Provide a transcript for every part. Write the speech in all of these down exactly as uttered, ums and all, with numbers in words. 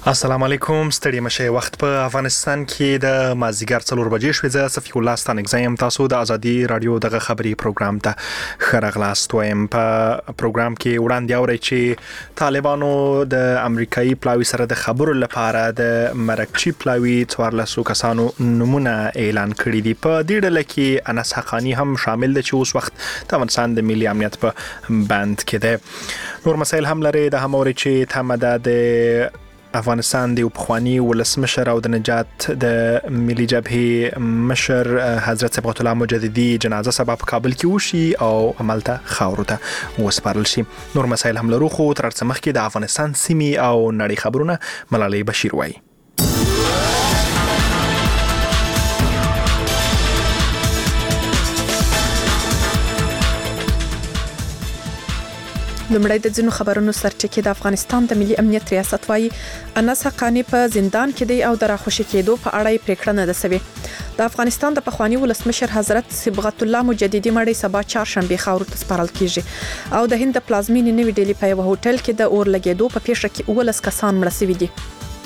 السلام علیکم، ستړي مشه. وخت په افغانستان کې د مازیګر څلور بجې شوې. زه صفی الله ستانک زیم. تاسو د ازادي رادیو دغه خبري پروګرام ته خرغلاست وایم. په پروګرام کې وړاندې اوري چې طالبانو د امریکایي پلاوی سره د خبرو لپاره د مرکچی پلاوی څوارلسو کسانو نمونه اعلان کړی دي. په دې ډله کې انس حقانی هم شامل دي چې اوس وخت د افغانستان د ملي امنیت په بند کې ده. نور مسایل هم لري. د هموري چې تمه د افغانستان د پخوانی ولسمشر او د نجات د ملي جبهه مشر حضرت صبغت الله مجددي جنازه سبب په کابل کې وشي او عملته خاورو ته وسپارل شي. نور مسایل هم لرو، خو تر څه مخکې د افغانستان سیمې او نړۍ خبرونه ملالۍ بشیر وایي. لمړی د ځینو خبرونو سرټکی د افغانستان د ملي امنیت ریاست وايي انس حقانی په زندان کې دی او د راخوشي کېدو په اړه یې پریکړه نه ده سوې. د افغانستان د پخوانی ولسمشر حضرت صبغت الله مجددي مړی سبا چهارشنبه خاورو ته سپارل کیږي او د هند د پلازمینې نوې ډیلی په یو هوټل کې د اور لګیدو په پیښه کې ولس کسان مړ شوي دي.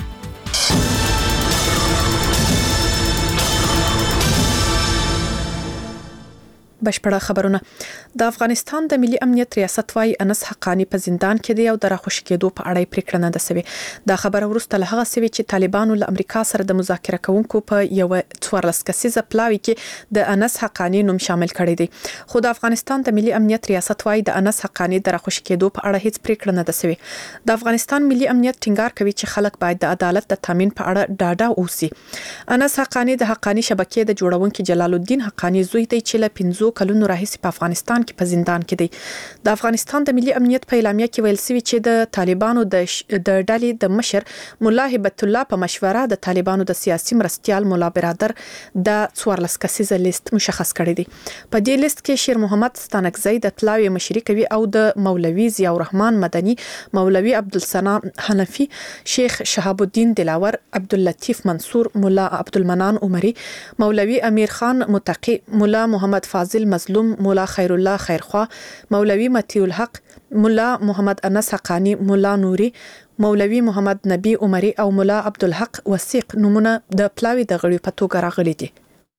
بشپړه خبرونه. د افغانستان د ملي امنیت ریاست وايي انس حقانی په زندان کې دی او د راخوشي کېدو په اړه پریکړه نه ده سوې. دا خبره وروسته له هغه سوي چې طالبانو له امریکا سره د مذاکره کوونکو په یو څوارلس کسیزه پلاوی کې د انس حقانی نوم شامل کړی دی. خو د افغانستان د ملي امنیت ریاست وايي د انس حقانی د راخوشي کېدو په اړه هیڅ پریکړه نه ده سوې. د افغانستان ملي امنیت ټینګار کوي چې خلک باید د عدالت د تامین په اړه ډاډه اوسي. انس حقانی د حقانی شبکې د جوړونکو جلال الدین حقانی زوی دی چې له پنځو کلونو راهیسې په افغانستان کې په زندان کې دی. د افغانستان د ملي امنیت په اعلامیه کې ویل شوی چې د طالبانو د د ډلې د مشر مولا هبت الله په مشوره د طالبانو د سیاسي مرستيال مولا برادر د څوارلس کسیزه لیست مشخص کړی دی. په دې لیست کې شیر محمد ستانکزی د پلاوی مشري کوي او د مولوي ضیاء الرحمن مدني، مولوي عبدالسلام حنفي، شیخ شهاب الدین دلاور، عبداللطیف منصور، مولا عبدالمنان عمری، مولوي امیر خان متقی، مولا محمد فاضل مظلوم، مولا خیر الله خیرخوا، مولوی مطیع الحق، مولا محمد انس حقانی، مولا نوري، مولوی محمد نبی عمری او مولا عبدالحق وثیق نمونه د پلاوی د غړي په توګه راغلي دي.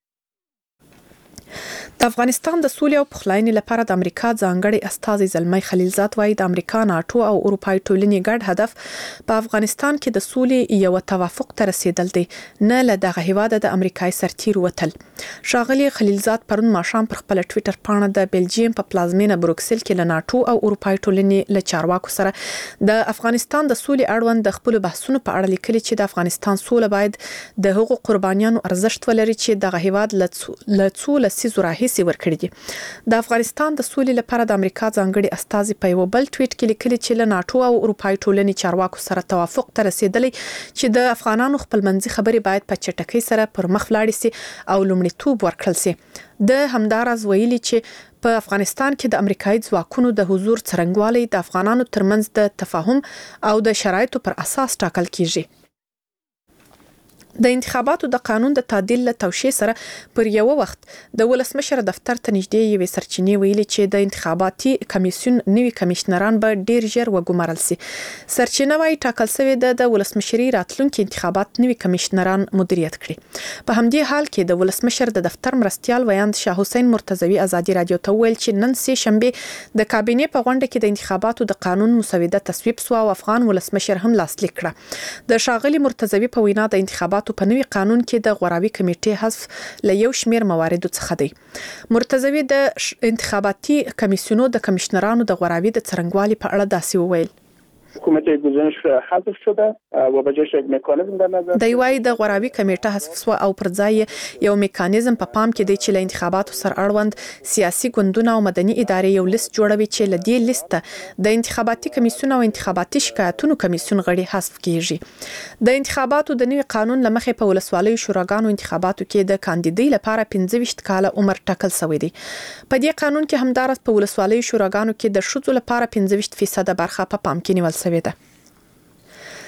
د افغانستان د سولې او پخلاینې لپاره د امریکا ځانګړي استازي زلمی خلیلزاد وايي د امریکا، ناتو او اروپای ټولنې ګډ هدف په افغانستان کې د سولې یو توافق ته رسیدل دي، نه له دغه هیواده د امریکای سرتیر وتل. شاغلي خلیلزاد پرون ماښام پر خپل ټوئیټر پاڼه د بلجیم په پلازمینه بروکسل کې له ناتو او اروپای ټولنې له چارواکو سره د افغانستان د سولې اړوند د خپل بحثونو په اړه لیکلي چې د افغانستان سوله باید د هغو قربانیانو ارزښت ولري چې دغه هیواد له څو لسیزو راهیسې ورکړي دي. د افغانستان د سولې لپاره د امریکا ځانګړي استازي په یو بل ټویټ کې لیکلي چې له ناتو او اروپای ټولنې چارواکو سره توافق ته رسیدلی چې د افغانانو خپلمنځي خبرې باید په چټکۍ سره پر مخ لاړې سي او لومړیتوب ورکړل سي. د همداراز ویلي چې په افغانستان کې د امریکایي ځواکونو د حضور څرنګوالی د افغانانو ترمنځ د تفاهم او د شرایطو پر اساس ټاکل کیږي. د انتخاباتو د قانون د تعدیل له توشیح سره پر یو وخت د ولسمشر دفتر ته نږدې یوې سرچینې ویلي چې د انتخاباتي کمیسیون نوي کمشنران به ډیر ژر وګمارل سي. سرچینه وايي ټاکل شوی د ولسمشري راتلونکي انتخابات نوي کمشنران مدیریت کړي. په همدې حال کې د ولسمشر د دفتر مرستيال ویاند شاه حسین مرتضوی ازادي رادیو ته ویل چې نن سه شنبه د کابینې په غونډه کې د انتخاباتو د قانون مسوده تصویب شو او افغان ولسمشر هم لاسلیک کړه. د شاغلي مرتضوی په وینا د انتخاباتو په نوي قانون کې د غوراوي کمیټې حذف له یو شمیر مواردو څخه دی. مرتضوی د انتخاباتي کمیسیونو د کمشنرانو د غوراوي د څرنګوالي په اړه داسې وویل. کمیته گزارش حذف شده و به جاش یک مکانیزم در نظر دی وايي د غوراوي کمیټه حذف شو او پر ځای یو میکانیزم په پام کې دی چې له انتخاباتو سره اړوند سیاسي ګوندونه او مدني ادارې یو لیست جوړوي چې له دې لیسته د انتخاباتي کمیسیون او انتخاباتي شکایتونو کمیسیون غړي حذف کیږي. د انتخاباتو د نوي قانون لمخې په ولسوالۍ شوراګانو انتخاباتو کې د کاندیدۍ لپاره پنځه ویشت کاله عمر ټاکل شوی دی. په دې قانون کې همدارس په ولسوالۍ شوراګانو کې د ښځو لپاره پنځه ویشت فیصد برخه په پام کې نیول شوې ده.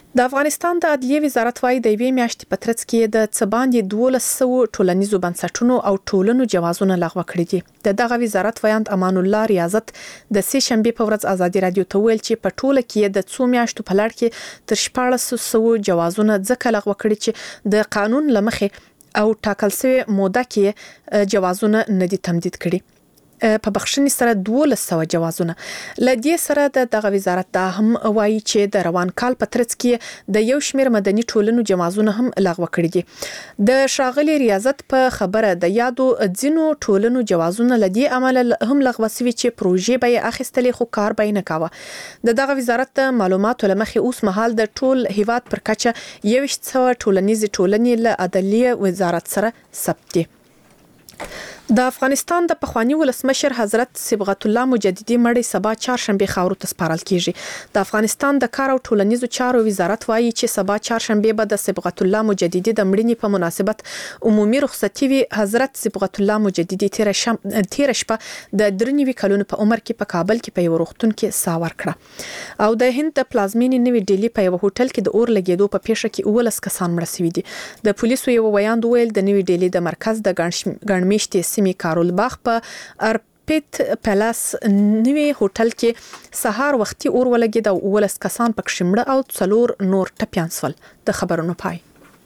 د افغانستان د عدلیې وزارت وايي د یوې میاشتې په ترڅ کې د څه باندې دولس سوه ټولنیزو بنسټونو او ټولنو جوازونه لغوه کړي دي. د دغه وزارت ویاند امان الله ریاضت د سه شنبه په ورځ ازادي رادیو ته ویل چې په ټوله کې د څو میاشتو په لړ کې تر شپاړس سوه جوازونه ځکه لغوه کړي چې د قانون لمخې او ټاکل شوی موده کې جوازونه نه دي تمدید کړي. په بخښنې سره دولس سوه جوازونه لدې سره د دغه وزارت دا هم وایي چې د روان کال په ترڅ کې د یو شمېر مدني ټولنو جوازونه هم لغوه کړي دي. د شاغلي ریاضت په خبره د یادو ځینو ټولنو جوازونه لدې عمل هم لغوه شوي چې پروژې به یې اخیستلې خو کار به یې نه کاوه. د دغه وزارت د معلوماتو لمخې اوس مهال د ټول هیواد پر کچه یوویشت سوه ټولنیزې ټولنې له عدلیې وزارت سره ثبت دي. د افغانستان د پخوانی ولسمشر حضرت صبغت الله مجددي مړی سبا چهارشنبه خاورو ته سپارل کیږي. د افغانستان د کار او ټولنیزو چارو وزارت وایي چې سبا چهارشنبه به د صبغت الله مجددي د مړینې په مناسبت عمومي رخصتي وي. حضرت صبغت الله مجددي تیر شم تیر شپه د درنوي کلونو په عمر کې په کابل کې په یو روغتون کې سا ورکړه او د هند د پلازمینې نوې ډیلی په یو هوټل کې د اور لګیدو په پیښه کې اولس کسان مړه شوي دي. د پولیسو یو ویاند ویل د نوې ډیلی د مرکز د ګڼمېشتې سیمې کارول باغ په ارپیت پلاس نوی هوټل کې سهار وختي اور ولګید او ولس کسان پکې شمړه او څلور نور ټپيان سول. د خبرونو پای.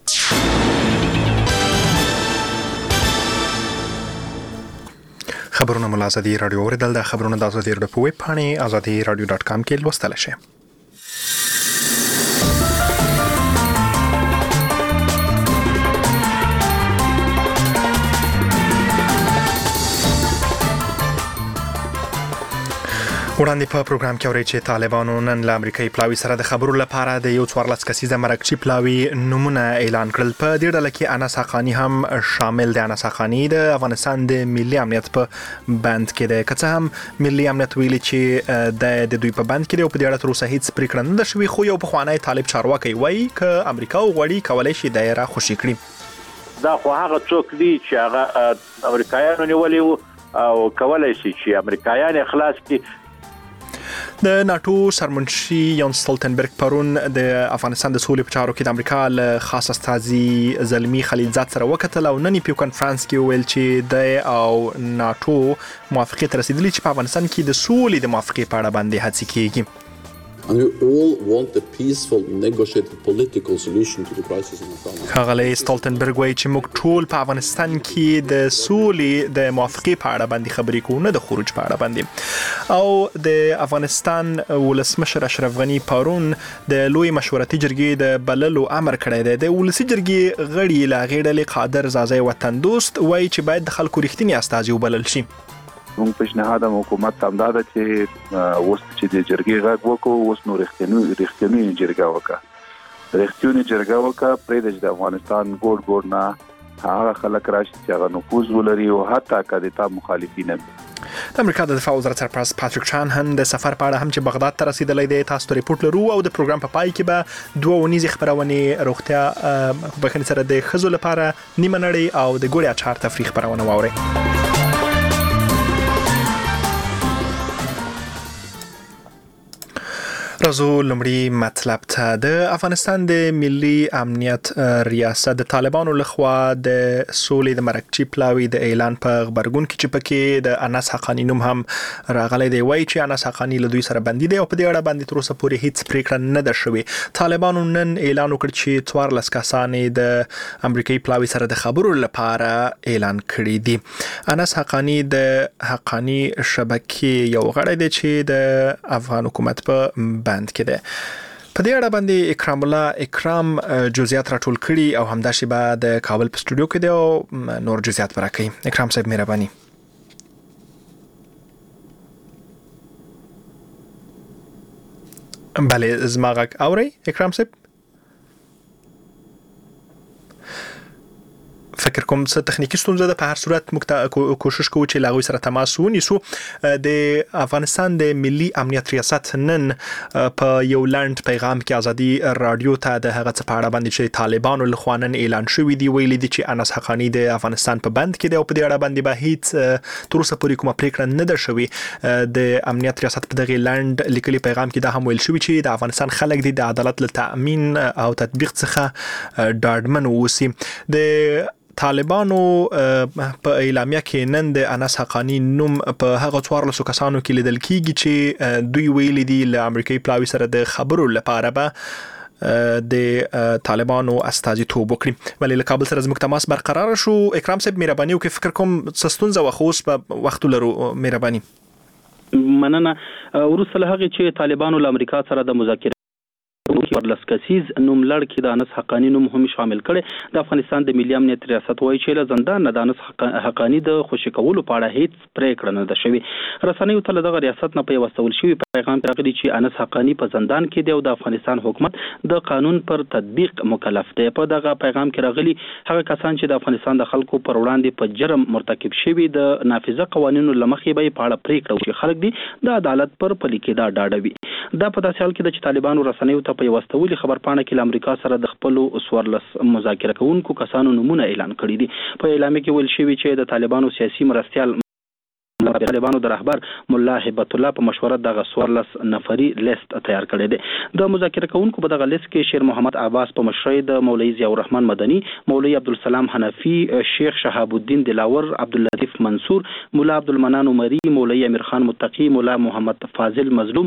خبرونه مل ازادي رادیو اوریدل. د خبرونو د ازادي رادیو په ویب پاڼه ازادي رادیو ډاټ کام کې لوستل شي. وړاندې په پروګرام کې اوري چې طالبانو نن له امریکایي پلاوي سره د خبرو لپاره د یو څوارلس کسیزه مرکچی پلاوي نمونه اعلان کړل. په دې ډله کې انس حقانی هم شامل دی. انس حقانی د افغانستان د ملي امنیت په بند کې دی. که څه هم ملي امنیت ویلي چې د دوی په بند کې دی او په دې اړه تر اوسه هیڅ پریکړه نه ده شوې، خو یو پخوانی طالب چارواکي وایي که امریکا وغواړي کولی شي دایره خوشي کړي. دا خو هغه څوک دي چې هغه امریکایانو نیولې او کولی شي چې امریکایان خلاص کړي. د ناتو سرمنشي یان ستولتنبرګ پرون د افغانستان د سولې په چارو کې د امریکا له خاص استازي زلمی خلیلزاد سره وکتل او نن په کانفرنس کې ویل چې د او ناتو موافقه تر رسیدلې چې په افغانستان کې د سولې د موافقه په اړه باندې هڅې کیږي. And we all want a peaceful, negotiated political solution to the crisis in Afghanistan. ښاغلی ستولتنبرګ وایي چې موږ ټول په افغانستان کې د سولې د موافقې په اړه باندې خبرې کوو، نه د خروج په اړه باندې. او د افغانستان ولسمشر اشرف غني پرون د لوی مشورتي جرګې د بللو امر کړی دی. د ولسي جرګې غړي لا غېړلې قادر زازی وطن دوست وایي چې باید د خلکو رښتینی استازي وبلل شي. موږ پیشنهاد حکومت ته همدا ده چې اوس چې د جرګې غږ وکړو، اوس نو رښتینی رښتینی جرګه وکړه رښتینی جرګه وکړه پرې د افغانستان ګوډ ګوډ نه هغه خلک راشي چې هغه نفوذ ولري او حتی که د تا مخالفین هم. د امریکا د دفاع وزارت سرپرست پاتریک شانهن د سفر په اړه هم چې بغداد ته رسیدلی دی تاسو ته ریپورت لرو او د پروګرام په پای کې به دوه ونیزې خبرونه روغتیا بخښنې سره د ښځو لپاره نیمه نړۍ او د ګوړې اچار تفریح خبرونه واورئ. راځو لومړی مطلب ته. د افغانستان د ملي امنیت ریاست د طالبانو لخوا د سولې د مرکچی پلاوي د اعلان په خبرګون کې چې پکې د انس حقانی نوم هم راغلی دی. وایي چې انس حقانی له دوی سره بندي دی او په دې اړه باندې تر اوسه پورې هیڅ پریکړه نه ده شوې. طالبانو نن اعلان وکړ چې څوارلس کسان د امریکایي پلاوي سره د خبرو لپاره اعلان کړي دي. انس حقانی د حقانی شبکې یو غړی دی چې د افغان حکومت په بند کې ده. په دې اړه باندې اکرام الله اکرام جزئیات راټول کړي او همداشي به د کابل په سټوډیو کې دی او نور جزئیات راکړي. اکرام صاحب مهرباني. بله زما غږ اورئ اکرام صاحب؟ فکر کوم څه تخنیکی ستونزه ده. په هر صورت موږ کوشش کوو چې لاغوي سره تماس ونیسو. د افغانستان د ملي امنیت ریاست نن په یو لاند پیغام کې ازادي رادیو ته د هغه څه په اړه باندې چې طالبانو له خوا نن اعلان شوی دی ویلي دي چې انس حقانی د افغانستان په بند کې دی او په دې اړه باندې به هیڅ تر اوسه پورې کومه پریکړه نه ده شوې. د امنیت ریاست په دغه لاند لیکلي پیغام کې دا هم ویل شوی چې د افغانستان خلک د عدالت له تأمین او تطبیق څخه ډاډمن اوسي. د طالبانو په اعلامیه کې نن د انس حقانی نوم په هغه څوارلسو کسانو کې لیدل کیږي چې دوی ویلي دي له امریکایي پلاوي سره د خبرو لپاره به د طالبانو استازیتوب وکړي. ولې له کابل سره زموږ تماس برقرار شو. اکرام صاحب مهرباني وکړئ، فکر کوم ستونزه وخوس په وخت لرو. مهرباني. مننه. ورسره هغه چې طالبانو له امریکا سره د مذاکره ورلس کسیز نوم لړ کې د انس حقانی نوم هم شامل کړي. د افغانستان د ملي امنیت ریاست وایي چې له زندان نه د انس حقانی د خوشی کولو په اړه هیڅ پریکړه نه ده شوې. رسنیو ته دغه ریاست نه په وسول شوی پیغام راغلی چې انس حقانی په زندان کې دی او د افغانستان حکومت د قانون پر تطبیق مکلف دی. په دغه پیغام کې راغلی هغه کسان چې د افغانستان د خلکو پر وړاندې په جرم مرتکب شوي د نافذه قوانینو لمخې به په اړه پریکړه وکړي. خلک دي د عدالت پر پلي کېدا ډاډوي. دا په داسې حال کې د طالبانو رسنیو ته په واستولي خبرپاڼه کې له امریکا سره د خپل سوارلس مذاکره کوونکو کسانو نمونه اعلان کړي دي. په اعلامیه کې ویل شوی چې د طالبانو سیاسي مرستيال د طالبانو د رهبر مولا هبت الله په مشوره دغه سوارلس نفري لیست تیار کړی دی. د مذاکره کوونکو په دغه لیست کې شیر محمد عباس په مشرۍ د مولوی ضیاء الرحمن مدني، مولوی عبدالسلام حنفي، شیخ شهاب الدین دلاور، عبداللطیف منصور، مولا عبدالمنان عمری، مولوی امیر خان متقی، مولا محمد فاضل مظلوم،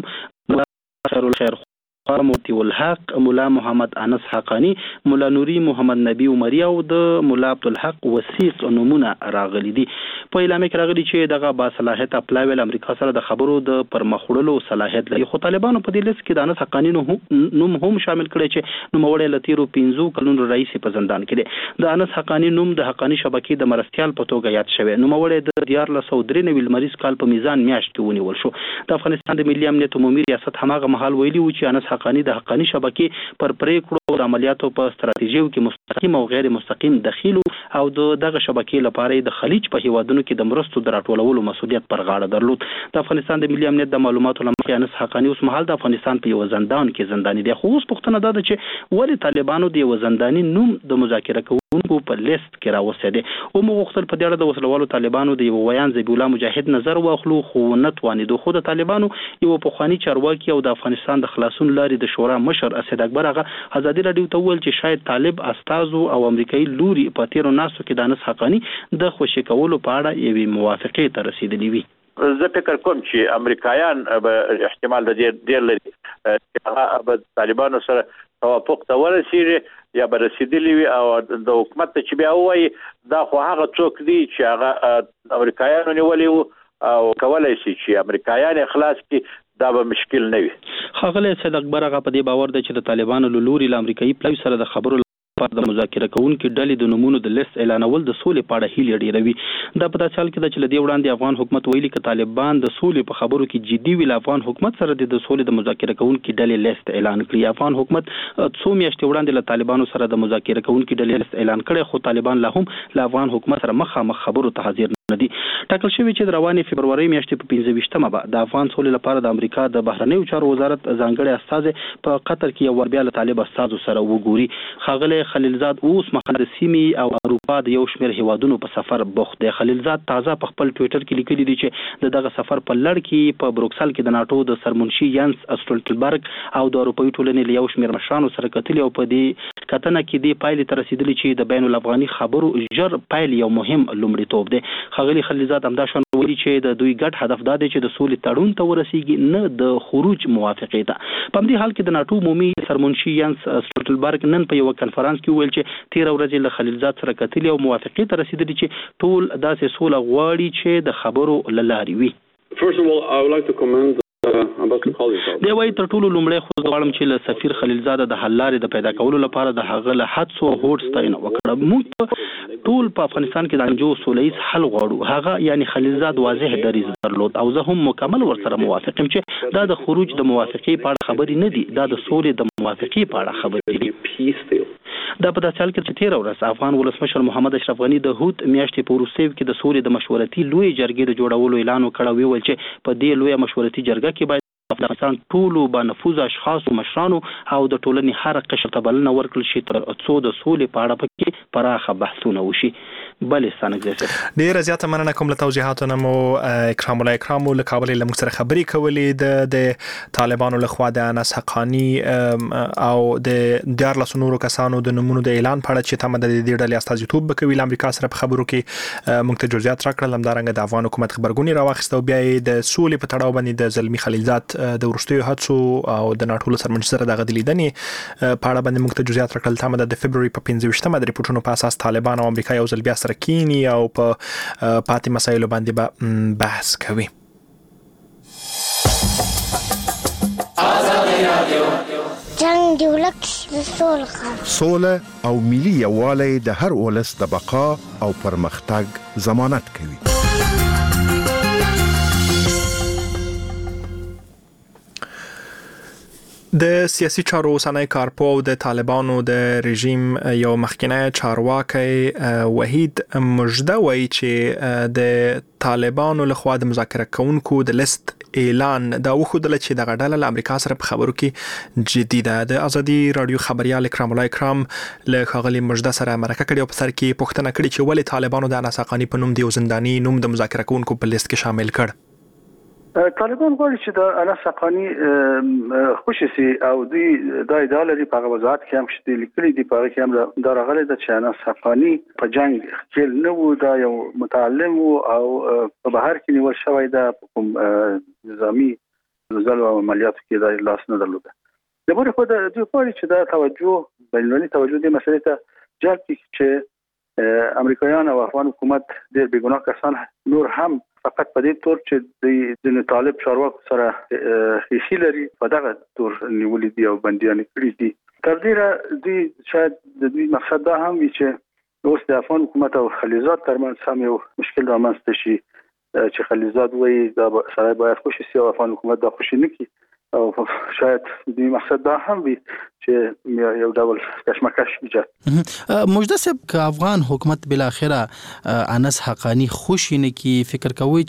خیر الخیر موتی الحق، مولا محمد انس حقانی، مولا نوری محمد نبی عمری او د مولا عبدالحق وثیق نمونه راغلي دي. په اعلامیه کې راغلي چې دغه با صلاحیت اپلاویل امریکا سره د خبرو د پرمخوړلو صلاحیت لري. خو طالبانو په دې لیست کې د انس حقانی نوم هم شامل کړي چې نوموړی له تیرو پنځو کلونو رئیس په زندان کې دی. د انس حقانی نوم د حقانی شبکې د مرستيال په توګه یاد شوی. نوموړی د دیارلس سوه درې نوي لمریز کال په میزان میاشت کې ونیول شو. د افغانستان د ملي امنیت عمومي ریاست هماغه مهال ویلي و چې انس حقانی د حقانی شبکې پر پریکړو د عملیاتو په ستراتیژیو کې مستقیم او غیر مستقیم دخیل او دغه شبکې لپاره د خلیج په هیوادونو کې د مرستو د راټولولو مسؤلیت پر غاړه درلود. د افغانستان د ملي امنیت د معلوماتو لمخې انس حقانی اوس مهال د افغانستان په یو زندان کې زنداني دی. خو اوس پوښتنه ده چې ولې طالبانو د یو زنداني نوم د مذاکره کوونکو په لیست کې راوستي دي. او موږ غوښتل په دې اړه د وسلوالو طالبانو د یو ویان ذبیح الله مجاهد نظر واخلو، خو نه توانېدو. خو د طالبانو یو پخوانی چارواکي او د افغانستان د خلاصون لارې د شورا مشر اسد اکبر هغه ازادي رادیو ته ویل چې شاید طالب استازو او امریکایي لوري په تیرو ناسو کې د انس حقانی د خوشی کولو په اړه یوې موافقې ته رسیدلی وي. زه فکر کوم چې امریکایان به احتمال د دې ډیر لري چې هغه به طالبانو سره توافق ته ورسیږي یا به رسیدلی وي او د حکومت چې بیا وایي دا خو هغه څوک دي چې هغه امریکایانو نیولي وو او کولای شي چې امریکایان خلاص کړي، دا به مشکل نه وي. ښاغلی سید اکبر هغه په دې باور دی چې د طالبانو له لوري له امریکایي پلاوي سره د خبرو لپاره د مذاکره کوونکو ډلې د نومونو د لیست اعلانول د سولې په اړه هیلې ډېروي. دا په داسې حال کې ده چې له دې وړاندې افغان حکومت ویلي که طالبان د سولې په خبرو کې جدي وي له افغان حکومت سره د سولې د مذاکره کوونکو ډلې لیست اعلان کړي. افغان حکومت څو میاشتې وړاندې له طالبانو سره د مذاکره کوونکو ډلې لیست اعلان کړي، خو طالبان لا هم له افغان حکومت سره مخامخ خبرو ته حاضر ندي. ټاکل شوی چې د روانې فبرورۍ میاشتې په پنځه ویشتمه به د افغان سولې لپاره د امریکا د بهرنیو چارو وزارت ځانګړی استازی په قطر کې یو ور بیا له طالب استازو سره وګوري. ښاغلی خلیلزاد اوس مخکې د سیمې او اروپا د یو شمېر هیوادونو په سفر بوخت دی. خلیلزاد تازه په خپل ټویټر کې لیکلي دي چې د دغه سفر په لړ کې په بروکسل کې د ناټو د سرمنشي ینس اسټولټنبرګ او د اروپایي ټولنې له یو شمېر مشرانو سره کتلي او په دې کتنه کې دې پایلې ته رسیدلي چې د بین الافغاني خبرو ژر پایل یو مهم لومړیتوب دی. ښاغلي خلیلزاد همدا شان ویلي چې د دوی ګډ هدف دا دی چې د سولې تړون ته ورسیږي، نه د خروج موافقې ته. په همدې حال کې د ناټو عمومي سرمنشي ینس اسټولټنبرګ نن په یو کنفرانس کې ویل چې تیره ورځ له خلیلزاد سره کتلي او موافقې ته رسیدلي چې ټول داسې سوله غواړي چې د خبرو له لارې وي. First of all, I would like to commend دی وايي تر ټولو لومړی خو غواړم چې له سفیر خلیلزاد د حل لارې د پیدا کولو لپاره د هغه له هڅو او هوډ ستاینه وکړه. موږ ټول په افغانستان کې د انجو سولیز حل غواړو. هغه یعنی خلیلزاد واضح دریځ درلود او زه هم مکمل ورسره موافق یم چې دا د خروج د موافقې په اړه خبرې نه دي، دا د سولې د موافقې په اړه خبرې دي. دا په داسې حال کې چې تیر ورځ افغان ولسمشر محمد اشرف غنی د هوت میاشتې په وروستیو کې د سولې د مشورتي لوی جرګې د جوړولو اعلان وکړ او ویل چې په دې لوی مشورتي جرګه کې باید افغانستان ټولو با نفوذ اشخاص او مشرانو او د ټولنې هر قشر ته بلنه ورکړل شي تر څو د سولې په اړه پکې پراخه بحثونه وشي. بلې ستانګزه ډیره زیاته مننه کوم له توضیحاتو مو اکرام الله اکرام له کابل له موږ سره خبرې کولې د د طالبانو لخوا د انس حقانی او د دیار له نورو کسانو د نمونه د اعلان په اړه چې تم د دې ډلې استازیتوب وکوي له امریکا سره په خبرو کې موږ ته جزئیات راکړل. همدارنګه د افغان حکومت خبرګونی راوخسته او بیا د سولې په تړاو باندې د زلمی خلیلزاد د ورستیو هڅو او د ناټولو سرمنځ سره د غدلیدنې په اړه باندې موږ ته جزئیات راکړل. تم د فبرवरी په پنځه ویشتمه د ریپورتونو په اساس طالبان او امریکا یو ځل بیا سره کینی او په پاتې مسایلو باندې به بحث کوي. جنگ دی ولک سوله سوله او ملي یووالی د هر ولس د بقا او پرمختګ ضمانت کوي. د سیاسي چارو اوسنی کارپو د طالبانو د رژیم یو مخکنی چارواکي وحید مجده وایي چې د طالبانو لخوا د مذاکره کوونکو د لیست اعلان دا وښودل چې د غډاله له امریکا سره په خبرو کې جدي ده. د ازادي رادیو خبريال اکرام الله اکرام له خاغلی مجده سره مرکه کړې او په سر کې پوښتنه کړې چې ولې طالبانو د انس حقانی په نوم د زنداني نوم د مذاکره کوونکو په لیست کې شامل کړ. طالبان غواړي چې د انس حقانی خوشي سي او دوی د ادارې په وزارت کې هم شته لیکلي دي په کې هم دا راغلي د چې انس حقانی په جنگ کې نه وو دا یو متعلم او په بهر کې نیول شوی د کوم نظامی وزارت او عملیاتو کې د لاس نه درلوده. د بل خو د دوی غواړي چې دا توجه بینالمللي توجه د مسلې ته جلب کړي چې امریکایان او افغان حکومت ډېر بېګناه کسان نور هم فقط په دې تور چې د طالب چارواکو سره هیڅ لري په دغه تور نیولې دي او بنديان کړی دي. تر دې دوی شاید د دوی مقصد دا هم وي چې اوس د افغان حکومت او خلیلزاد ترمنځ هم یو مشکل رامنځته شي چې خلیلزاد وایي دا سړی باید خوشي سي او افغان حکومت دا خوشي نه کړي او شاید دوی مقصد دا هم وي چې یو ډول کشمکش ایجاد. مجده صاحب که افغان حکومت بل اخره انس حقانی خوشی نه کی فکر کوي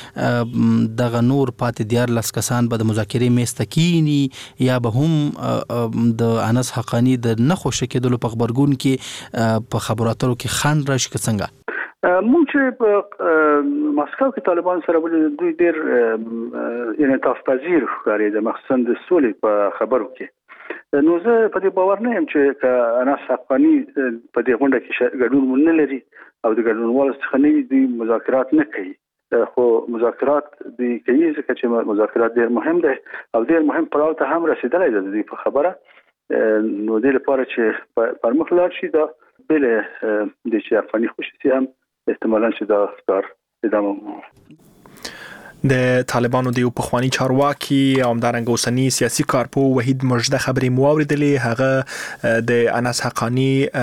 چې دغه نور پاتې دیار لاس کسان به د مذاکرې مستکینی یا به هم د انس حقانی د نه خوشی کېدلو په خبرګون کې په خبراتو کې خان راشي څنګه مونږ چې په ماسکو کې طالبان سره ولې دوی ډېر انعطاف پذیر ښکاري د مخصوصا د سولې په خبرو کې. نو زه په دې باور نه یم چې انس حقانی په دې غونډه کې ګډون نه لري او د ګډونوالو څخه نه وي دوی مذاکرات نه کوي. خو مذاکرات دوی کوي ځکه چې مذاکرات ډېر مهم دي او ډېر مهم پړاو ته هم رسیدلی ده دوی په خبره. نو دې لپاره چې پر مخ لاړ شي دا بل د چې افغاني خوشي هم احتمالاً چې دا کار ادامه. د طالبانو د یو پخوانی چارواکي او همدارنګه اوسنی سیاسي کارپو وحید مجده خبرې مو اوریدلې. هغه د انس حقانی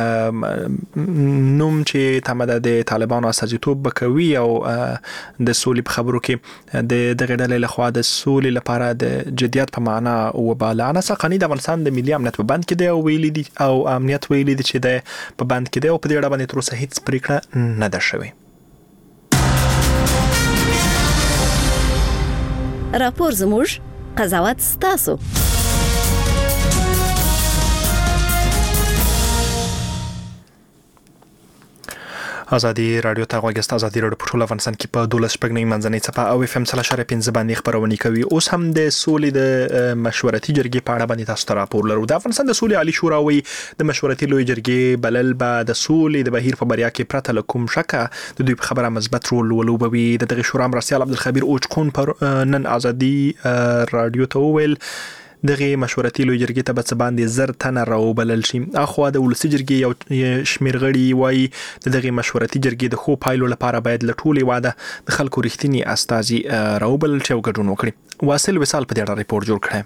نوم چې تمده د طالبانو استازیتوب وکوي او د سولې په خبرو کې د دغه ډلې لخوا د سولې لپاره د جديت په معنا وباله. انس حقانی د افغانستان د ملي امنیت په بند کې دی او ویلي دي او امنیت ویلي دي چې د په بند کې دی او په دې اړه باندې تر اوسه هیڅ پریکړه نه ده شوې. راپور زموږ قضاوت ستاسو. ازادي رادیو ته غوږی ستاسو ازادي رادیو په ټول افغانستان کې په دولس شپږ منځنۍ صفه او اف ام سره شریک پنځه باندې خبرونه کوي. اوس هم د سولې د مشورتي جرګې په اړه باندې تاسو ته راپور لرو. د افغانستان د سولې عالی شورا وی د مشورتي لوی جرګې بلل به د سولې د بهیر په بریا کې پرته لکوم شکه د دوی په خبره مثبت رول ولوبوي. دغه شورا مرسیال عبدالخبیر اوچقون پر نن ازادي رادیو ته ویل دغه مشورتي لوی جرګې ته به باندې زر تنه راوبلل شي. اخو د ولسی جرګې یو شمیر غړي وایي دغه مشورتي جرګې د خو پایلو لپاره باید له ټولې واده د خلکو رښتینی استازي راوبلل شي او ګډون وکړي. واصل وصال په دې اړه ریپورت جوړ کړی.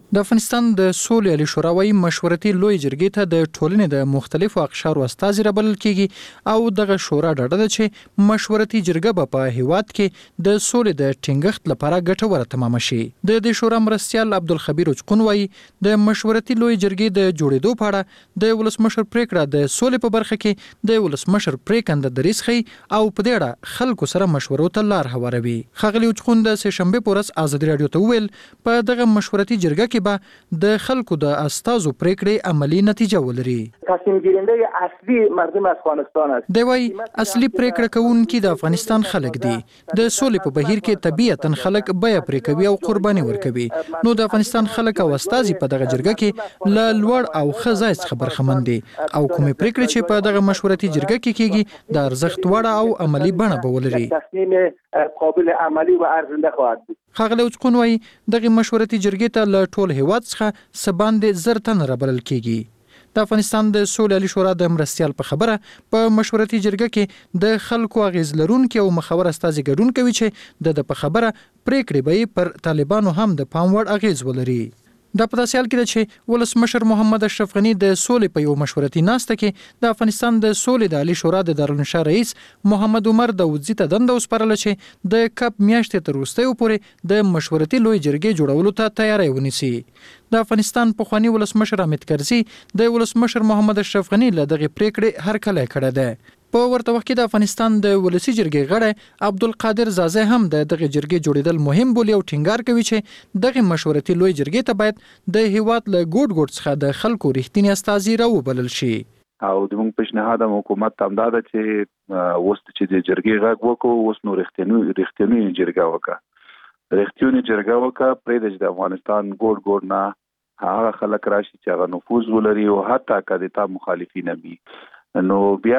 د افغانستان د سولې عالی شورا وايي مشورتي لوی جرګې ته د ټولنې د مختلفو اقشارو استازي رابلل کیږي او دغه شورا ډاډه ده چې مشورتي جرګه به په هیواد کې د سولې د ټینګښت لپاره ګټوره تمام شي. د دې شورا مرستیال عبدالخبیر اچقون وايي د مشورتي لوی جرګې د جوړېدو په اړه د ولسمشر پریکړه د سولې په برخه کې د ولسمشر پریکنده دریځ خي او په دې اړه خلکو سره مشورو ته لار هواروي. ښاغلي اچقون د سه شنبه په ورځ ازادي رادیو ته ویل په دغه مشورتي جرګه کې د خلکو د استازو پریکړې عملی نتیجه ولري. تصمیم گیرنده اصلی مردم افغانستان است. دی وايي اصلي پریکړه کوونکي د افغانستان خلک دي. د سولې په بهیر کې طبيعتاً خلک بیا پریکړه کوي او قرباني ورکوي. نو د افغانستان خلک او استازي په دغه جرګه کې ل لوړ او خزایز خبر خمن دي او کومې پریکړې چې په دغه مشورتي جرګه کې کیږي د ارزښت وړ او عملی بڼه به ولري. تصمیم قابل عملی و ارزنده خواهد بود. ښاغلی اچقون وايي دغه مشورتي جرګې ته له ټول هیواد څخه سباندې زر تن رابلل کیږي. د افغانستان د سولې عالی شورا د مرستیال په خبره په مشورتي جرګه کې د خلکو اغیز لرونکي او مخور استازي ګډون کوي چې د په خبره پریکړې به پر طالبانو هم د پام وړ اغیز ولري. د په داسې حال کې ده چې ولسمشر محمد اشرف غنی د سولې په یو مشورتي ناسته کې د افغانستان د سولې د عالی شورا د دارالانشا رئیس محمد عمر داودزي ته دنده وسپارله چې د کپ میاشتې تر وروستیو پورې د مشورتي لوی جرګې جوړولو ته تیاری ونیسي. د افغانستان پخوانی ولسمشر حامد کرزي د ولسمشر محمد اشرف غنی له دغه پریکړې هرکلی کړی دی. په ورته وخت کې د افغانستان د ولسی جرګې غړی عبدالقادر زازه هم د دغه جرګې جوړیدل مهم بولي او ټینګار کوي چې دغه مشورتي لوی جرګې ته باید د هیواد له ګوټ ګوټ څخه د خلکو رښتینی استازي راوبلل شي. او د موږ پیشنهاد حکومت ته دا ده چې اوس چې د جرګې غږ وکړو اوس نو رښتینی رښتینی جرګه وکړه رښتینی جرګه وکړه پرې د افغانستان ګوټ ګوټ نه هغه خلک راشي چې هغه نفوذ ولري او حتی که د مخالفین وي نو بیا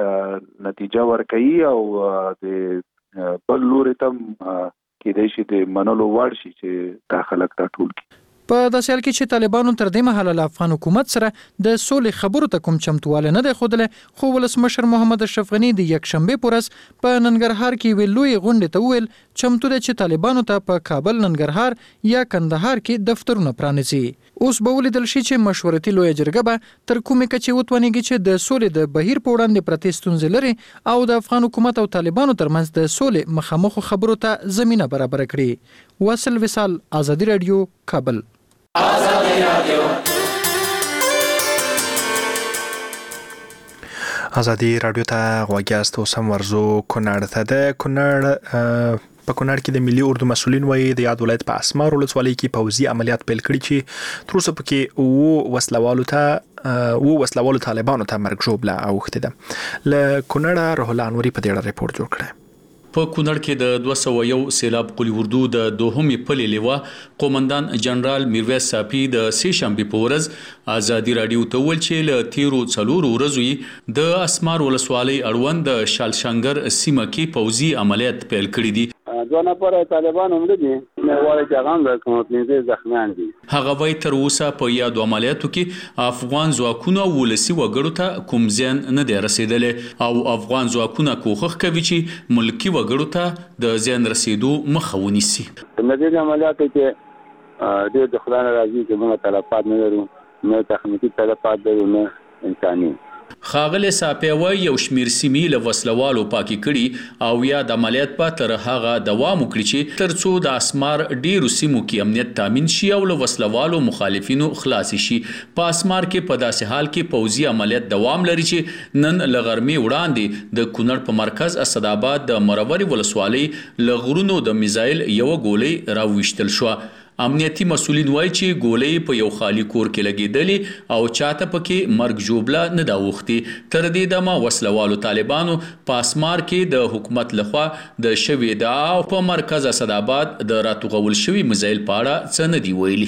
نتیجه ورکوي او د بل لوري ته کېدای شي د منلو وړ شي چې دا خلک دا ټول کړي. په داسې حال کې چې طالبانو تر دې مهاله له افغان حکومت سره د سولې خبرو ته کوم چمتوالی نه دی ښودلی، خو ولسمشر محمد اشرف غني د یکشنبې په ورځ په ننګرهار کې یوې لویې غونډې ته وویل چمتو دی چې طالبانو ته په کابل، ننګرهار یا کندهار کې دفترونه پرانیزي. اوس به ولیدل شي چې مشورتي لویه جرګه به تر کومې کچې وتوانېږي چې د سولې د بهیر په وړاندې پرتې ستونزې لري او د افغان حکومت او طالبانو ترمنځ د سولې مخامخو خبرو ته زمینه برابره کړي. واصل وصال، ازادي رادیو، کابل. ازادي رادیو ازادي رادیو ته غوږیاست. اوس هم ورزو کونړ ته ده. کونړ په کونړ کې د ملي اردو مسولین وایي د یاد ولایت په اسمار ولسوالۍ کې پوځي عملیات پیل کړي چې تر اوسه پکې اوه وسلوالو ته اوه وسلوالو طالبانو ته مرګ ژوبله اوښتې ده. له کونړه روح الله انوري په دې اړه ریپورت جوړ کړی. په کونړ کې د دوه سوه یو سیلاب قلی اردو د دوهمې پلې لیوه قومندان جنرال میرویس صافي د سې شنبې په ورځ ازادي رادیو ته وویل چې له تیرو څلورو ورځو د اسمار ولسوالۍ اړوند د شالشنګر سیمه کې پوځي عملیات پیل کړي دي. دوه نفر طالبان هم دي نواره چې هغه هم د کوم پنځه زخمیان دي. هغه وایي تر اوسه په یادو عملیاتو کې افغان ځواکونو ولسي وګړو ته کوم زیان نه دی رسیدلی او افغان ځواکونه کوښښ کوي چې ملکي وګړو ته د زیان رسیدو مخه ونیسي. د دې عملیاتو کې ډېر د خدای نه راځي چې موږ تلفات نه لرو، نه تخنیکي تلفات لرو، نه انساني. ښاغلی صافي وایي یو شمېر سیمې له وسلوالو پاکې کړي او یا د عملیات په تر هغه دوام وکړي چې تر څو د اسمار ډیرو سیمو کې امنیت تامین شي او له وسلوالو مخالفینو خلاص شي. په اسمار کې په داسې حال کې پوځي عملیات دوام لري چې نن له غرمې وړاندې د کونړ په مرکز اسداباد د مروري ولسوالۍ له غرونو د میزایل یوه ګولۍ راوویشتل شوه. امنیتي مسولین وایي چې ګولۍ په یو خالی کور کې لګېدلې او چاته پکې مرګ ژوبله نه ده اوښتې. تر دې دمه وسلوالو طالبانو په اسمار کې د حکومت لخوا د شوې ادعا او په مرکز اسداباد د راتوغول شوي میزایل په اړه څه نه دي ویلي.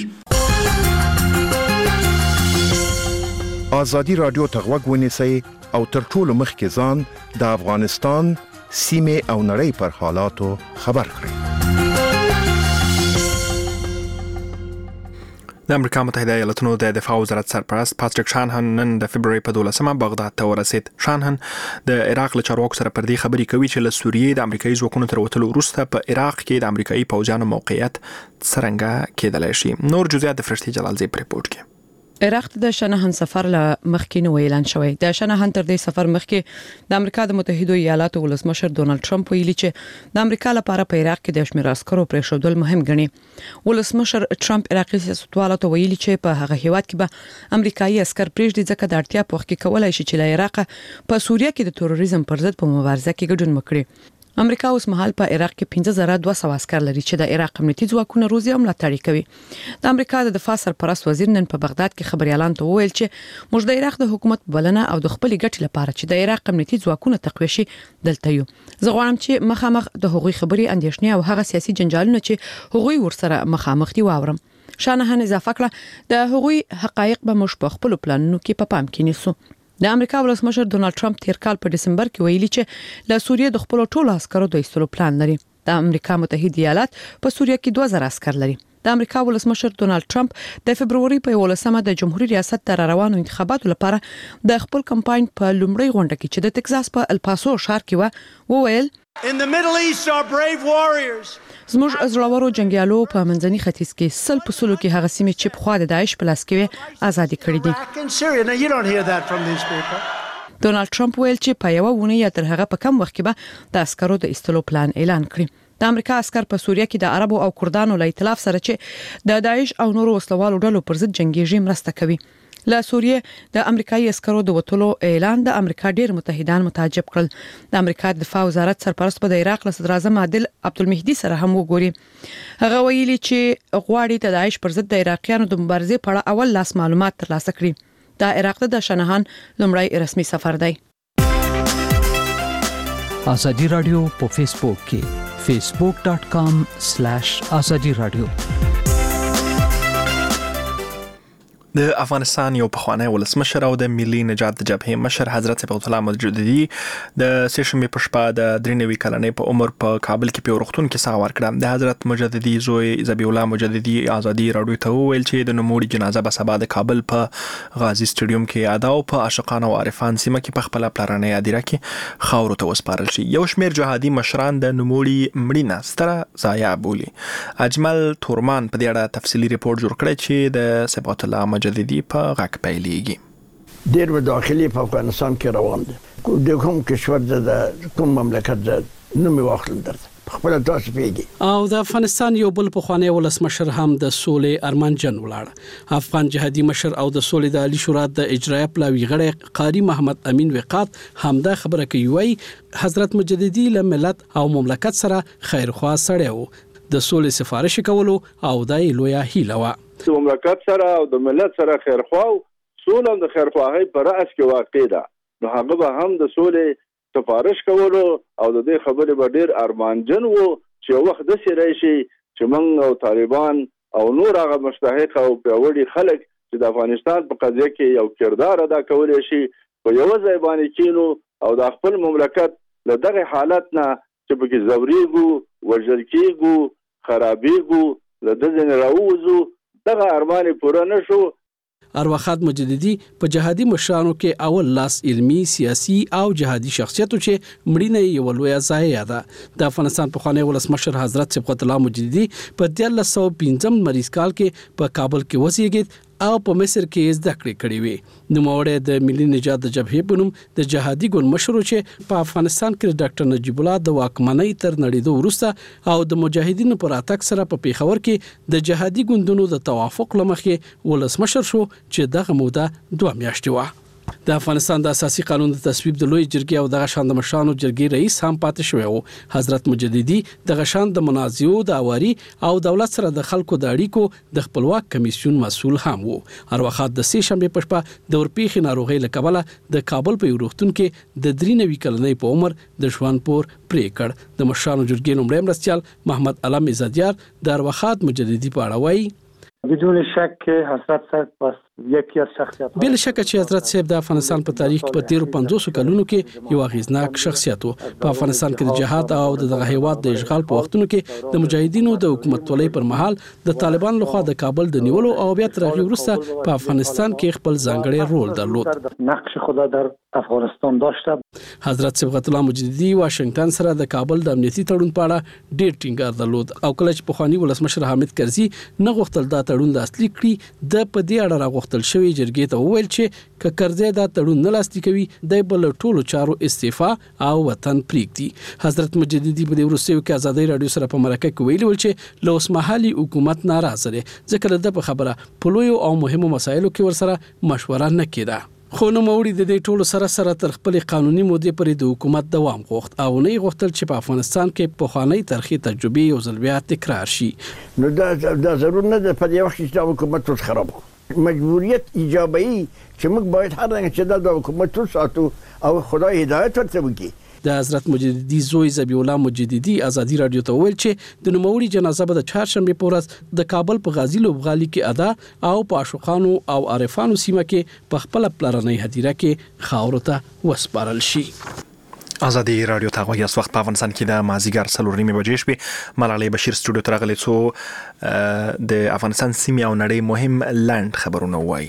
ازادي رادیو ته غوږ ونیسئ او تر ټولو مخکې ځان د افغانستان سیمې او نړۍ پر حالاتو خبر کړئ. د امریکا متحده ایالاتونو د دفاع وزارت سرپرست پاتریک شانهن نن د فبرवरी په دولسمه بغداد ته ورسید. شانهن د عراق له چارواکو سره پر دې خبرې کوي چې له سوریې د امریکایي ځواکونو تر وتلو وروسته په عراق کې د امریکایي پوځیانو موقعیت څرنګه کېدلی شي. نور جزئیات د فرشتي جلالزی په ریپورت کې. عراق د شنهن سفر له مخکې نو اعلان شوی. د شنهن تر دې سفر مخکې د امریکا د متحده ایالاتو ولسمشر ډونالد ټرمپ ویلي چې د امریکا لپاره په عراق کې د شمیر عسکرو پرېښودل مهم ګڼي. ولسمشر ټرمپ عراقي سیاستوالو ته ویلي چې په هغه هیواد کې به امریکایي عسكر پرېږدي ځکه د اړتیا په وخت کې کولای شي چې له عراق په سوریه کې د تروریزم پر ضد په مبارزه کې ګډون وکړي. امریکا اوس مهال په عراق کې پنځه زره دوه سوه عسكر لري چې د عراق امنیتي ځواکونو روزي او ملاتړ کوي. د امریکا د دفاع سرپرست وزیر نن په بغداد کې خبريالان ته وویل چې موږ د عراق د حکومت بلنه او د خپل ګټې لپاره چې د عراق امنیتي ځواکونو تقویه شي دلته یو. زه غواړم چې مخامخ د هغوی خبري اندېښنې او هغه سیاسي جنجالونه چې هغوی ورسره مخامخ دي واورم. شانهن اضافه کړه د هغوی حقایق به موږ په خپل پلانونو کې په پام کې نیسو. د امریکا ولسمشر ډونالد ټرمپ تیر کال په دسمبر کې ویلي چې له سوریې د خپل ټولو عسکرو د ایستلو پلان لري. د امریکا متحده ایالات په سوریه کې دوه زره عسكر لري. د امریکا ولسمشر ډونالد ټرمپ د فبرवरी په ولسمه د جمهوریت ریاست د روانو انتخاباتو لپاره د خپل کمپاین په لومړۍ غونډه کې چې د ټکساس په الپاسو ښار کې و وویل In the Middle East are brave warriors. زموږ ازلورو جنگیالو په منځني ختیځ کې سل په سلو کې هغه سیمې چې په خوا د داعش په لاس کې آزادي کړې دي. ډونالد ټرمپ ویل چې په یو ونه یا تر هغه په کم وخت کې به د عسکرو د ایستلو پلان اعلان کړي. د امریکا عسكر په سوریه کې د عربو او کردانو له ائتلاف سره چې د داعش او نورو وسلوالو ډلو پر ضد جنگیږي مرسته کوي. له سوریه د امریکایي عسکرو د وټولو اعلان د امریکا ډیر متحدان متعجب کړل. د امریکا دفاع وزارت سرپرست په د عراق له صدر اعظم عادل عبدالمهدي سره هم وګوري. هغه ویلي چې غواړي د داعش پر ضد د عراقیانو د مبارزې په اړه اول لاس معلومات ترلاسه کړي. د عراق د شنهان لومړی رسمي سفر دی. ازادي رادیو په فیسبوک کې facebook dot com slash azadi radio. د افغانستان یو پخوانی ولسمشر او د ملي نجات جبهې مشر حضرت صفوت الله مجددي د سیشنبه په شپه د درې نوي کلنې په عمر په کابل کې په روغتون کې ساه ورکړه. د حضرت مجددي زوی ذبیح الله مجددي ازادي رادیو ته ویل چې د نوموړي جنازه به سبا د کابل په غازی سټیډیوم کې ادا او په عاشقان او عارفان سیمه کې په خپل پلرانه یادیره کې خاورو ته وسپارل شي. یو شمیر جهادي مشران د نوموړي مړینه ستره ضایعه بولي. اجمل تورمان په دې اړه تفصیلی ریپورت جوړ کړی چې د صفوت الله جديدي په غاک پیلېږي. ډېر و داخلي په افغانستان کې روان دي. د کوم کشور د کوم مملکت د نوم واخلم درته خپل تاسو پیږي. او د افغانستان یو بل پخوانی ولسمشر هم د سولې ارمانجن ولاړ. افغان جهادي مشر او د سولې د عالی شورا د اجرایه پلاوی غړی قاری محمد امین وقات هم دا خبره کوي وای حضرت مجددي له ملت او مملکت سره خیرخوا سړی وو. د سولې سفارش کولو او دای لویا هیله و. د مملکت سره او د ملت سره خیرخوا او سوله د خیرخواهي پر راس کې واقع ده. نو هغه به هم د سولې سفارش کولو او د دې خبرې به ډیر ارمانجن وو چې وخت د سره شي چې موږ او طالبان او نور هغه مستحق او پیوړي خلک چې د افغانستان په قضیه کې یو کردار ادا کولای شي په یو ځای باندې کینو او د خپل مملکت له دغه حالت نه چې په کې زوريګو وژل کېږو خرابېږو له دې نه راوځو دغه ارمان پوره نشو. ارواخاد مجددي په جهادي مشرانو کې اول لاس علمی سیاسي او جهادي شخصیتو چې مړینه یې ولویا ځای ده. د افغانستان پخوانی ولسمشر حضرت صفوت الله مجددي په دیارلس سوه پنځم مریض کال کې په کابل کې وزیږید او په مصر کې زده کړې کړې وې. نوموړی د ملي نجات جبهې په نوم د جهادي ګوند مشر چې په افغانستان کې ډاکټر نجیب الله د واکمنۍ تر نړیدو وروسته او د مجاهدینو پر اتاک سره په پیښور کې د جهادي ګوندونو د توافق لمخې ولسمشر شو چې دغه موده دوه میاشتې وه. د افغانستان د اساسي قانون د تصویب د لوی جرګې او دغه شان د مشرانو جرګې رئیس هم پاتې شوی وو. حضرت مجددي دغه شان د منازعو د اواري او دولت سره د خلکو د اړیکو د خپلواک کمیسیون مسؤل هم وو. ارواخات د سې شنبه په شپه د ورپېخې ناروغۍ له کبله د کابل په روغتون کې د درې نوي کلنۍ په عمر د ژوند پور پرې کړ. د مشرانو جرګې لومړی مرستیال محمد علم عزتیار د ارواخات مجددي په اړه وایي بدون شک حضرت صاحب یکی از شخصیت بل شک چې حضرت صاحب د افغانستان په تاریخ په تیر پنځوس کلونو کې یو اغیزناک شخصیت وو. په افغانستان کې د جهاد او دغه هیواد د اشغال په وختونو کې د مجاهدینو د حکومت ولې پر مهال د طالبان لخوا د کابل د نیولو او بیا تر هغه وروسته په افغانستان کې خپل ځانګړی رول درلود. نقش خود در افغانستان داشته. حضرت صبغت الله مجددي واشنگټن سره د کابل د امنیتي تړون په اړه ډیر ټینګار درلود او کله چې پخوانی ولسمشر حامد کرزي نه غوښتل دا تړون لاسلیک کړي د په دې اړه راغوښتل شوی جرګې ته وویل چې ک کرزي دا تړون نه لاسلیک کوي د بل ټولو چارو استعفا او وطن پریږدي. حضرت مجددي په دې ورسېو کې ازادي رادیو سره په مرکه کې ویلي چې له اوسمهالي حکومت ناراضه دي ځکه د په خبره په لویو او مهمو مسایلو کې ورسره مشوره نه کیده. خو نو موري د دې ټولو سره سره تر خپل قانوني مودې پورې د حکومت دوام غوښت او نه غوښتل چې په افغانستان کې په خوانی تاریخي تجربه یو ځل بیا تکرار شي. نو دا دا ضرور نه ده په دې وخت چې حکومت اوس خراب مجبوریت ایجابي چې موږ باید هر رنګ چې دا حکومت وساتو او خدای هدایت ورته وکړي. د حضرت مجددي زوی ذبیح الله مجددي ازادي رادیو ته ویل چې د نوموړي جنازه به د چهارشنبه په ورځ د کابل په غازی لوبغالي کې ادا او په عاشقانو او عارفانو سیمه کې په خپل پلرنۍ هدیره کې خاور ته وسپارل شي. ازادي رادیو ته غوږی اس وخت په افغانستان کې د مازیګر څلور نیمې بجې شوې. ملالۍ بشیر سټوډیو ته راغلې څو د افغانستان سیمې او نړۍ مهم لاند خبرونه وایي.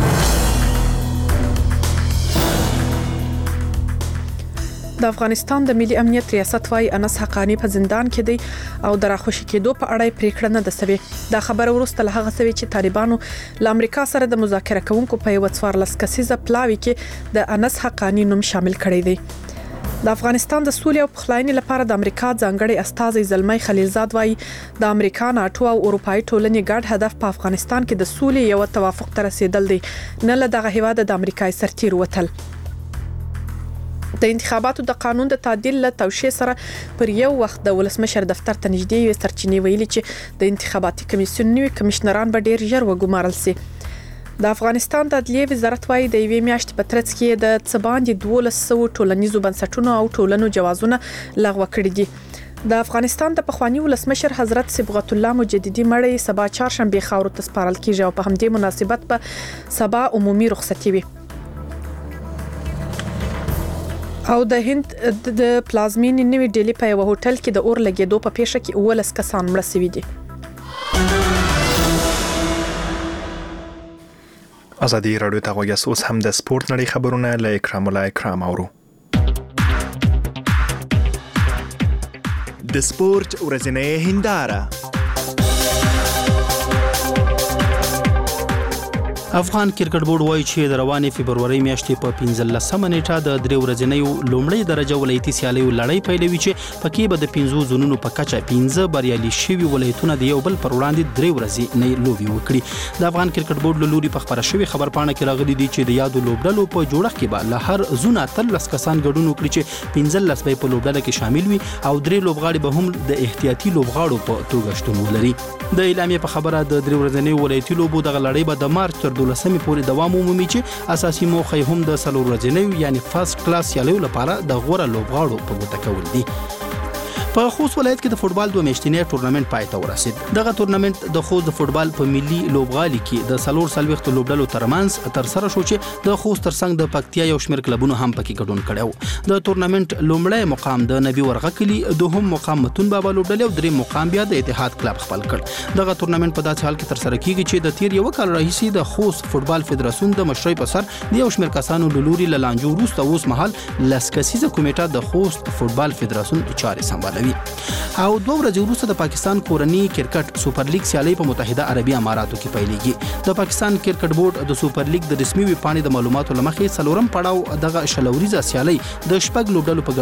د افغانستان د ملي امنیت ریاست وايي انس حقانی په زندان کې دی او د راخوشي کېدو په اړه پریکړه نه ده سوې. دا خبره وروسته له هغه سوي چې طالبانو له امریکا سره د مذاکره کوونکو په یو څوارلس کسیزه پلاوي کې د انس حقانی نوم شامل کړی دی. د افغانستان د سولې او پخلاینې لپاره د امریکا ځانګړي استازي زلمی خلیلزاد وايي د امریکا ناتو او اروپאי ټولنې ګډ هدف په افغانستان کې د سولې یو توافق ته رسیدل دی، نه له دغه هیواد د امریکای سرتیر وتل. د انتخاباتو د قانون د تعدیل له توشیح سره پر یو وخت د ولسمشر دفتر ته نږدې یو سرچینې ویلي چې د انتخاباتي کمیسیون نوي کمشنران به ډیر ژر وګمارل شي. د افغانستان د عدلیې وزارت وايي د یوې میاشتې په ترڅ کې د څه باندې دولس سوه ټولنیزو بنسټونو او ټولنو جوازونه لغوه کړي دي. د افغانستان د پخوانی ولسمشر حضرت صبغت الله مجددي مړی سبا چهارشنبه خاور ته سپارل کیږي او په همدې مناسبت په سبا عمومي رخصتي وي. او د هند د پلازمینې نوې ډیلی په یو هوټل کې د اور لګیدو په پیښه کې اولس کسان مړه شوي دي. ازادي رادیو ته غوږی اوس هم د سپورت نړۍ خبرونه له اکرام الله اکرام اورو. د سپورت ورځنۍ هنداره. افغان کرکټ بورډ وایي چې د روانې فبرورۍ میاشتې په پنځلسمه نیټه د درې ورځنیو لومړۍ درجه ولایتي سیالیو لړۍ پیلوي چې پکې به د پنځو زونونو په کچه پنځه بریالي شوي ولایتونه د یو بل پر وړاندې درې ورځې نه لوبي وکړي. د افغان کرکټ بورډ له لوري په خبره شوې خبرپاڼه کې راغلي دي چې د یادو لوبډلو په جوړښت کې به له هر زونه اتلس کسان ګډون وکړي چې پنځلس به په لوبډله کې شامل وي او درې لوبغاړي به هم د احتیاطي لوبغاړو په توګه شتون ولري. د اعلامیې په خبره د درې ورځنیو ولایتي لوبو دغه لړۍ به د مارچ تر دولسمې پورې دوام ومومي چې اساسي موخه هم د څلور ورځنیو یعنی فرست کلاس سیالیو لپاره د غوره لوبغاړو په ګوته کول دي. په خوست ولایت کې د فوتبال دوه میاشتنی ټورنمنت پای ته ورسید. دغه ټورنمنت د خوست د فوتبال په ملي لوبغالي کې د څلور څلوېښت لوبډلو ترمنځ تر سره شو چې د خوست ترڅنګ د پکتیا یو شمېر کلبونو هم پکې ګډون کړو. د ټورنمنت لومړی مقام د نبی ورغه کلی، دوهم مقام متون بابا لوبډلې او دریم مقام بیا د اتحاد کلب خپل کړ. دغه ټورنمنت په داسې حال کې تر سره کیږي چې د تیر یو کال راهیسې د خوست فوتبال فدراسیون د مشرۍ په سر د یو شمېر کسانو له لوري له لانجو وروسته اوس مهال لس کسیزه کمیټه د خوست فوتبال فدراسیون چارې سمبالوي. او دوه ورځې وروسته د پاکستان کورنی کرکټ سوپر لیګ سیالي په متحده عربي اماراتو کې پیلېږي. د پاکستان کرکټ بورډ د سوپر لیګ د رسمي ویبپاڼې د معلوماتو لمخې څلورم پړاو دغه شلوریزه سیالي د شپږ لوبډلو په